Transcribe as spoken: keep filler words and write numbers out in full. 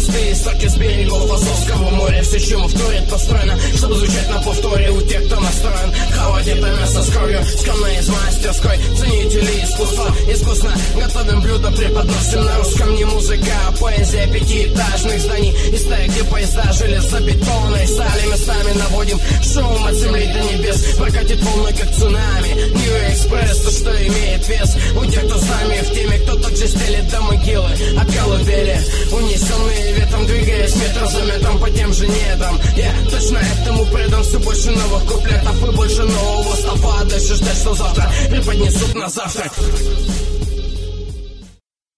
простые строки с берегов Азовского моря. Все, чему вторит, построено, чтобы звучать на повторе у тех, кто настроен холодит мясо с кровью, скромно из мастерской. Ценители искусства искусно готовим блюдо, преподносим на русском. Не музыка, а поэзия пятиэтажных зданий и стаи, где поезда железобетонной стали. Местами наводим шум от земли до небес, прокатит волной, как цунами. Нью-экспресс, то, что имеет вес у тех, кто с нами в теме, кто также стелит до могилы от колыбели, унесенные ветром, двигаясь метр за метром по тем же недрам. Я точно этому предан. Все больше новых куплетов и больше нового стопа. Дальше ждать, что завтра преподнесут на завтрак.